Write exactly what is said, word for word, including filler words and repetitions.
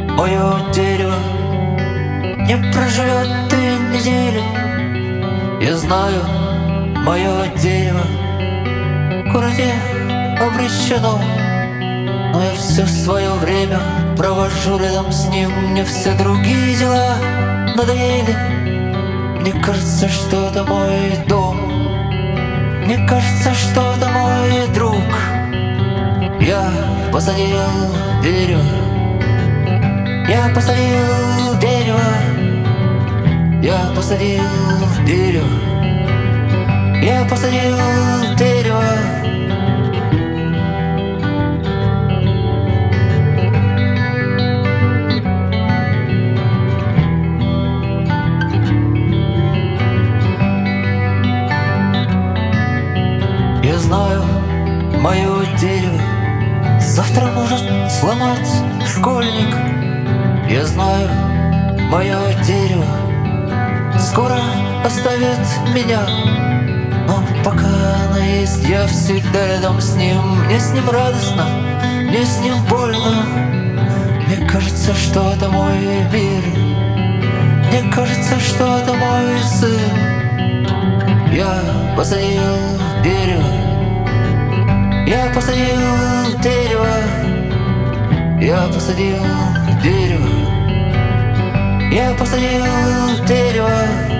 Мое дерево не проживет и недели. Я знаю, мое дерево в городе обречено, но я все свое время провожу рядом с ним. Мне все другие дела надоели. Мне кажется, что это мой дом. Мне кажется, что это мой друг. Я посадил дерево. Я посадил дерево. Я посадил дерево. Я посадил дерево. Я знаю, мое дерево завтра может сломать школьник. Я знаю, мое дерево скоро оставит меня. Но пока оно есть, я всегда рядом с ним. Мне с ним радостно, мне с ним больно. Мне кажется, что это мой мир. Мне кажется, что это мой сын. Я посадил дерево. Я посадил дерево. Я посадил дерево. Я посадил дерево.